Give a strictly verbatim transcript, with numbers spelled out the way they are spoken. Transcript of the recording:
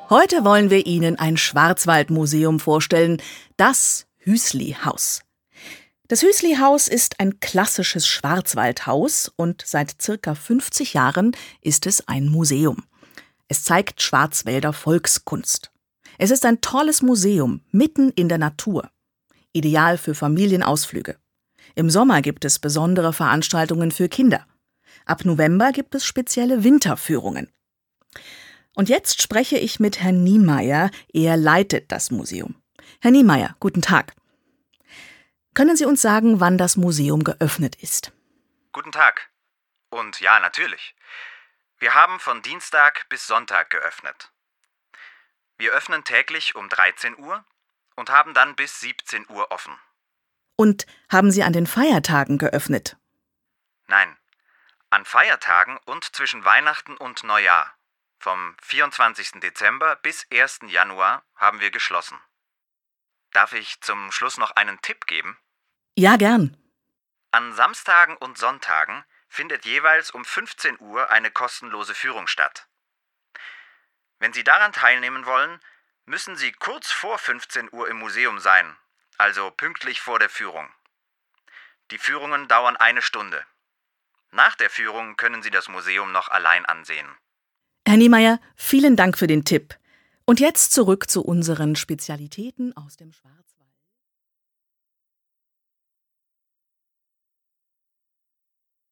Heute wollen wir Ihnen ein Schwarzwaldmuseum vorstellen, das Hüsli-Haus. Das Hüsli-Haus ist ein klassisches Schwarzwaldhaus und seit circa fünfzig Jahren ist es ein Museum. Es zeigt Schwarzwälder Volkskunst. Es ist ein tolles Museum, mitten in der Natur. Ideal für Familienausflüge. Im Sommer gibt es besondere Veranstaltungen für Kinder. Ab November gibt es spezielle Winterführungen. Und jetzt spreche ich mit Herrn Niemeyer. Er leitet das Museum. Herr Niemeyer, guten Tag. Können Sie uns sagen, wann das Museum geöffnet ist? Guten Tag. Und ja, natürlich. Wir haben von Dienstag bis Sonntag geöffnet. Wir öffnen täglich um dreizehn Uhr und haben dann bis siebzehn Uhr offen. Und haben Sie an den Feiertagen geöffnet? Nein, an Feiertagen und zwischen Weihnachten und Neujahr. Vom vierundzwanzigsten Dezember bis ersten Januar haben wir geschlossen. Darf ich zum Schluss noch einen Tipp geben? Ja, gern. An Samstagen und Sonntagen findet jeweils um fünfzehn Uhr eine kostenlose Führung statt. Wenn Sie daran teilnehmen wollen, müssen Sie kurz vor fünfzehn Uhr im Museum sein, also pünktlich vor der Führung. Die Führungen dauern eine Stunde. Nach der Führung können Sie das Museum noch allein ansehen. Herr Niemeyer, vielen Dank für den Tipp. Und jetzt zurück zu unseren Spezialitäten aus dem Schwarzwald.